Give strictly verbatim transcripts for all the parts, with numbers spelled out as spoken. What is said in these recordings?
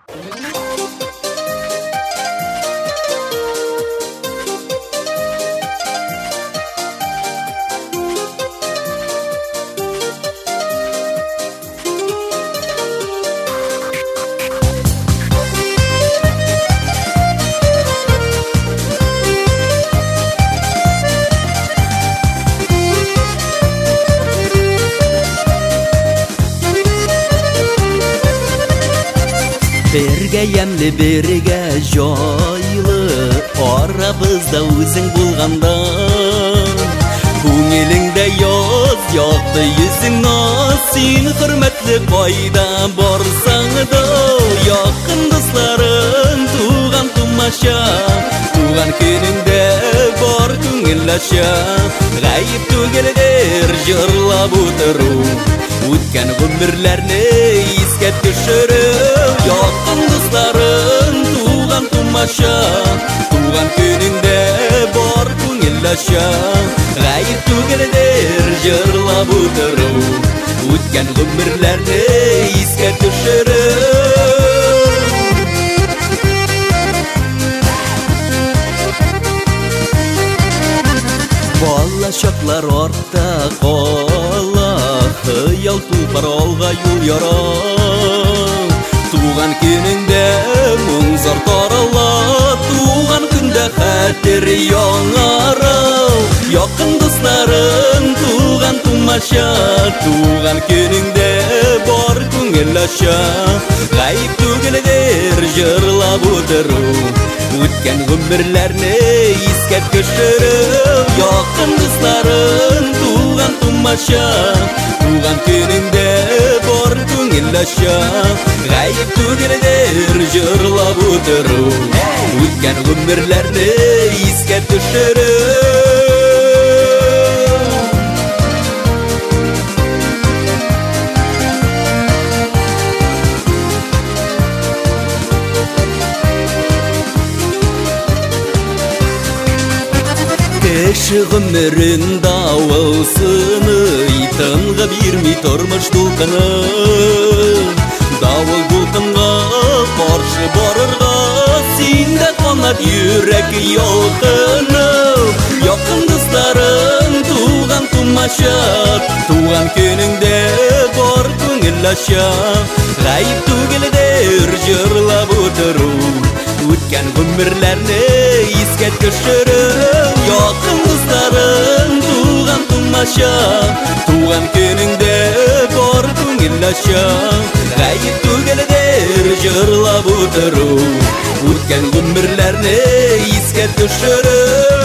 Birge yemli birge joylы Arabızda өзің bulganda Көңеліңде yoz yoqdı yüzің naz Sen hürmetli qayda barsaң da Yakın dostların tuğan tumaşa Tuğan gününgde bar көңілләшә Gayip түгелдер jırlap отыру Үткен гүмірләрне искә төшерү Якын дусларын туган тумаша Туган көнүңдө бар көңүлләшә Гайып түгелдер жырлап отыру Үткен гүмірләрне искә төшерү Бала шаклар артта кала Хыял тупар алга юл яра Туган көнүңдө мұң-зар тарала Туган күндө хәтер яңара Якын дусларың туган тумаша Туган көнүңдө бар көңүлләшә Гайып түгелдер жырлап отыру Үткен гүмірләрне искә төшерү Якын дусларын туган тумаша Туган көнүңдө бар көңүлләшә Гайып түгелдер жырлап отыру Үткен гүмірләрне искә төшерү Кеше гомерин давылсыны Тынга бирми тормыш дулкыны Давыл дулкынга каршы барырга Синдә канат йөрәк ялкыны Якын дусларың туган тумаша Туган көнүңдө бар көңүлләшә Гайып түгелдер жырлап отыру Үткен гүмірләрне искә төшерү Якын дусларың туган тумаша Туган көнүңдө бар көңүлләшә Гайып түгелдер жырлап отыру Үткен гүмірләрне искә төшерү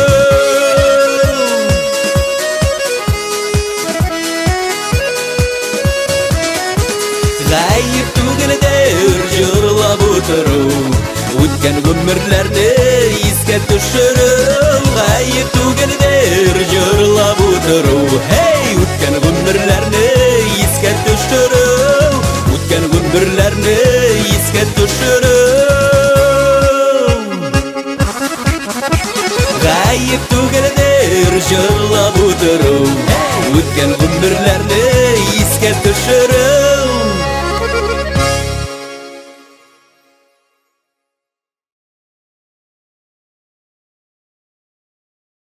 Гайып түгелдер жырлап отыру Үткен гүмірләрне искә төшерү Гайып түгелдер жырлап отыру Hey! Үткен гүмірләрне искә төшерү Үткен гүмірләрне искә төшерү Гайып түгелдер жырлап отыру Үткен гүмірләрне искә төшерү